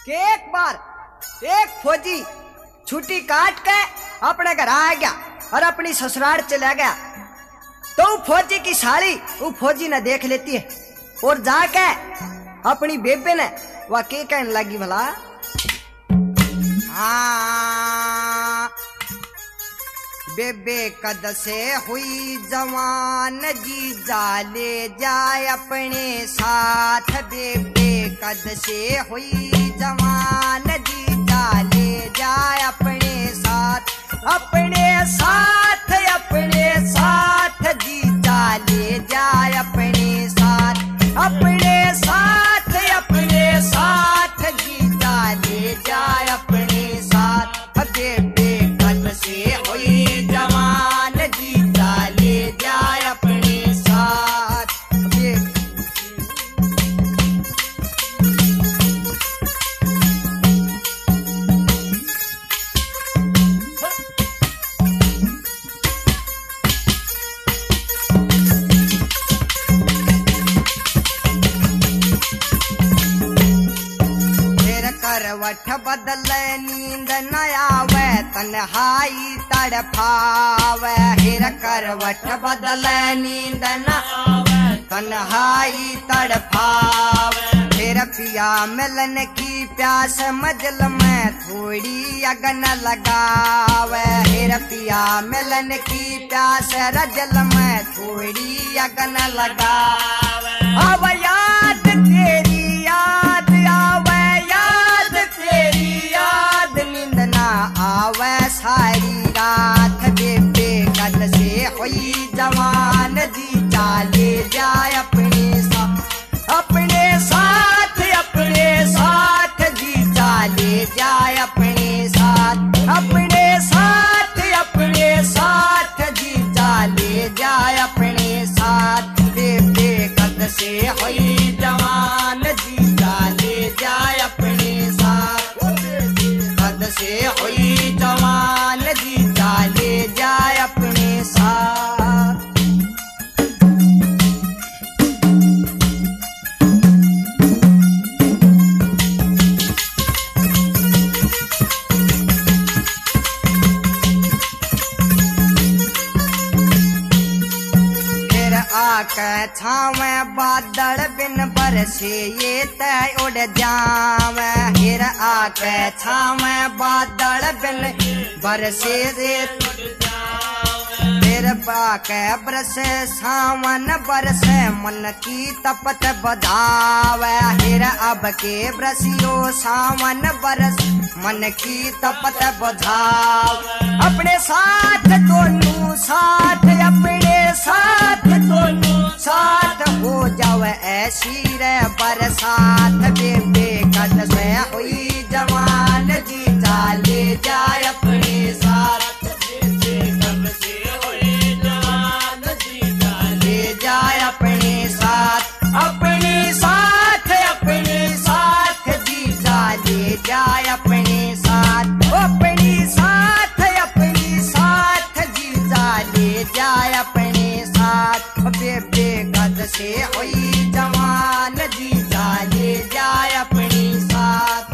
कि एक बार एक फौजी छुट्टी काट के अपने घर आ गया और अपनी ससुराल चला गया। तो फौजी की साली वो फौजी ने देख लेती है और जाके अपनी बेबे ने वह के कहने लगी भला, हाँ बेबे कद से हुई जवान जीजा ले जाए अपने साथ। बेबे कद से हुई जवान जीजा ले जाए अपने साथ, अपने साथ, अपने साथ जीजा ले जाए अपने साथ, अपने साथ, अपने साथ जीजा ले जाए अपने साथ। बेबे कद से हुई जवान जीजा ले जाए अपने साथ। करवट बदल नींद न आवे तन्हाई तड़पावे। हेर करवट बदल नींद न आवे तन्हाई तड़पावे। फिर पिया मिलन की प्यास मजल में थोड़ी अगन लगावे। हेर पिया मिलन की प्यास रजल में थोड़ी अगन लगावे। अब याद तेरी याद आवे, नींद ना आवे सारी रात। बेबे कद से हुई जवान जीजा ले जाए अपने साथ, अपने साथ, अपने साथ जीजा ले जाए अपने साथ, अपने साथ, अपने साथ जीजा ले जाए अपने साथ। बेबे कद से हुई जवान जीजा ले जाए अपने साथ, से हुई जवान जीजा ले जाए अपने साथ। फिर आके छावे बादल बिन बरसे ये तय उड़ जावे। फिर आके छावे बादल बिन बरसे ये फिर बाके बरसे सावन बरसे मन की तपत बधावे। फिर अब के बरसियो सावन बरस मन की तपत बधाव। अपने साथ दोनों साथ, अपने साथ दोनों साथ हो जावे ऐसी रे बरसात। बेबे कद से हुई जवान जीजा ले जाए अपने साथ, बेबे कद से हुई जवान जीजा ले जाए अपने साथ, अपने साथ, अपने साथ जीजा ले जाए अपने साथ, अपने साथ, अपने साथ जीजा ले जाए अपने साथ। बेबे कद से हुई जवान जीजा ले जाए अपने साथ।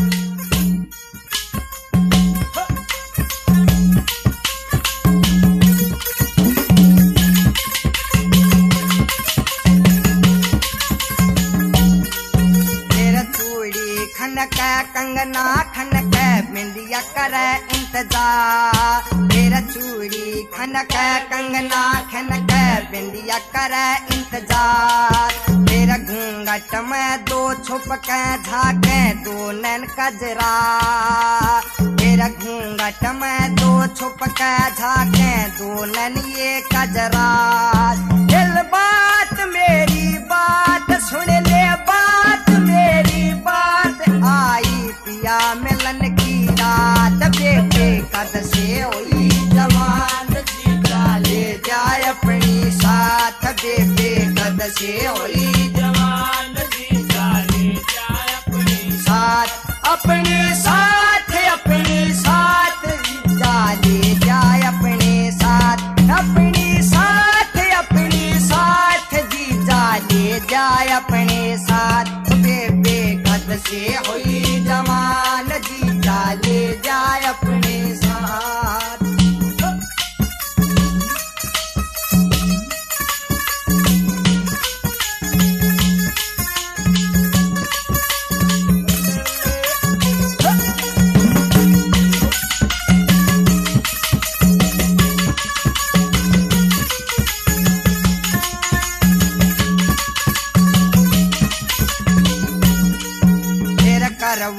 खनक कंगना खनक बिंदिया करे इंतजार। तेरा चूड़ी खनक कंगना खनक बिंदिया करे इंतजार। तेरा घूंघट में दो छुप के झाके दो नैन कजरा। तेरा घूंघट में दो छुप के झाके दो नैन ये कजरा। दिल बात मेरी बात सुन ले, बात मेरी बात आई पिया मिलन की रात। बेबे कद से हुई जवान जीजा ले जाए अपनी साथ। बेबे कद से हुई जवान जीजा ले जाए अपनी साथ, अपने साथ, अपने साथ जीजा ले जाए अपने साथ, अपने साथ, अपने साथ जीजा ले जाए अपने साथ। बेबे कद से हुई जवान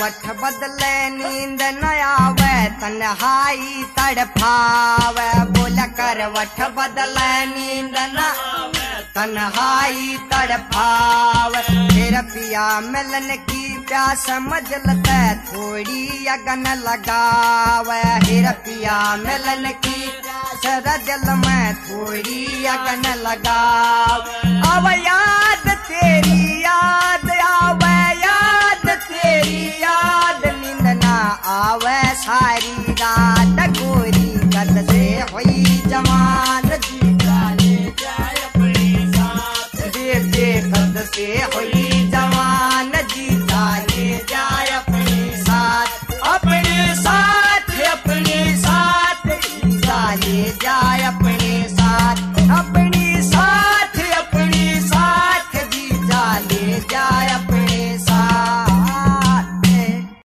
करवट बदले नींद न आवे तन्हाई तड़फावे बोल करवट बदले नींद न तन्हाई तड़फावे फिर पिया मिलन की प्यास मजलते थोड़ी अगन लगावे हिर पिया मिलन की रजल में थोड़ी अगन लगावे अब याद तेरी याद आवे याद तेरी याद नींद ना आवे सारी रात गोरी कद से हुई जवान जी जाए अपने साथ देर से कद से हुई